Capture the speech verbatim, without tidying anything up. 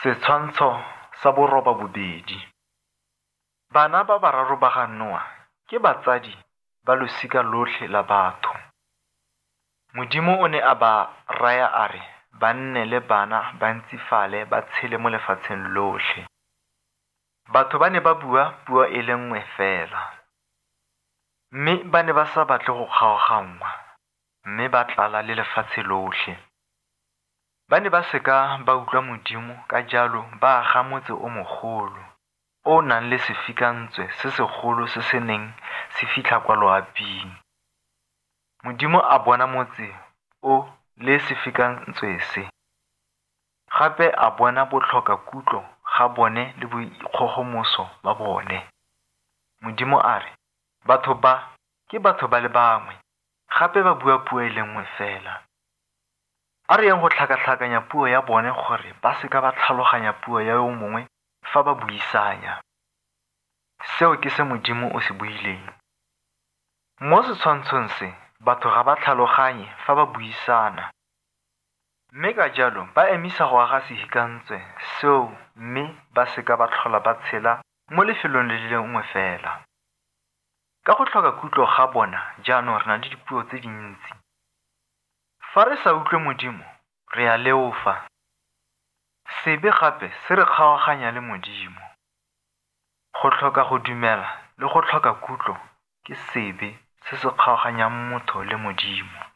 Setshwantsho sa boroba bobedi. Bana ba bararo ba ga Noa ke batsadi ba losika lotlhe la batho. Modimo o ne a ba raya a re ba nne le bana ba ntsifale ba tshele mo lefatsheng lotlhe. Batho ba ne ba bua puo e le nngwe fela. Mme ba ne ba sa batle go kgaoganngwa, mme ba tlala le lefatshe lotlhe. Ba ne ba seka ba utlwa Modimo ka jalo ba aga motse o mogolo o o nang le sefikantswe se segolo se se neng se fitlha kwa loaping. Modimo a bona motse o le sefikantswe se. Gape a bona botlhokakutlo ga bone le boikgogomoso ba bone. Modimo a re, batho ba ke batho ba le bangwe, gape ba bua puo e le nngwe fela. A re yang go tlhakatlhakanya puo ya bone gore ba seka ba tlhaloganya puo ya yo mongwe fa ba buisanya. Seo ke se Modimo o se buileng. Mo setshwantshong se, batho ga ba tlhaloganye fa ba buisana. Mme ka jalo ba emisa go aga sefikantswe seo mme ba seka ba tlhola ba tshela mo lefelong le le nngwe fela. Ka go tlhoka kutlo ga bona jaanong re na le dipuo tse dintsi. Fa re sa utlwe Modimo, re a leofa. Sebe gape se re kgaoganya le Modimo. Go tlhoka go dumela le go tlhoka kutlo ke sebe se se kgaoganyang motho le Modimo.